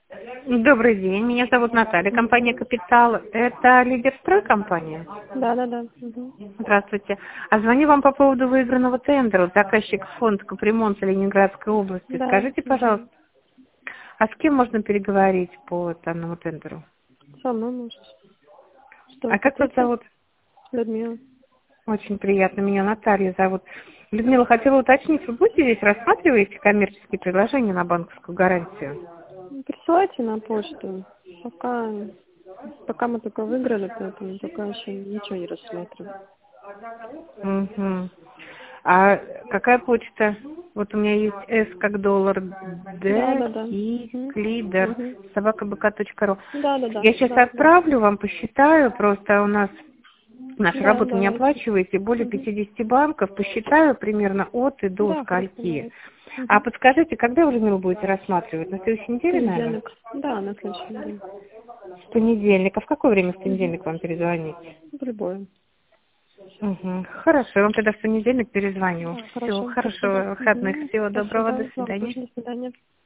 Добрый день, меня зовут Наталья, компания «Капитал». Это лидерстрой компания? Да. Мгм. Здравствуйте. А звоню вам по поводу выигранного тендера. Заказчик фонд капремонта Ленинградской области. Да. Скажите, пожалуйста, Мгм. а с кем можно переговорить по данному тендеру? Со мной можете. Что вы А как вас хотите? зовут? Людмила. Очень приятно, меня Наталья зовут. Людмила, хотела уточнить, вы будете здесь рассматриваете коммерческие предложения на банковскую гарантию? Присылайте на почту. Пока мы только выиграли, поэтому пока еще ничего не рассматриваем. Мгм. А какая почта? Вот у меня есть S как доллар, D, Да. I, Мгм. Клидер, Мгм. собакабк.ру. Да. Я сейчас отправлю вам, посчитаю, просто у нас наша Да, работа не давайте. оплачиваете, более Мгм. 50 банков, посчитаю примерно от и до Да, хорошо, скольки. давайте. А Мгм. подскажите, когда вы, Людмила, будете рассматривать? На следующей неделе, наверное? Понедельник. Да, на следующей неделе. В понедельник. А в какое время в Мгм. понедельник вам перезвонить? В любое. Угу. Хорошо, я вам тогда в понедельник перезвоню. Да, Все, хорошо, спасибо. хорошего выходных, Мгм. всего доброго, до Спасибо. Вам свидания. тоже до свидания.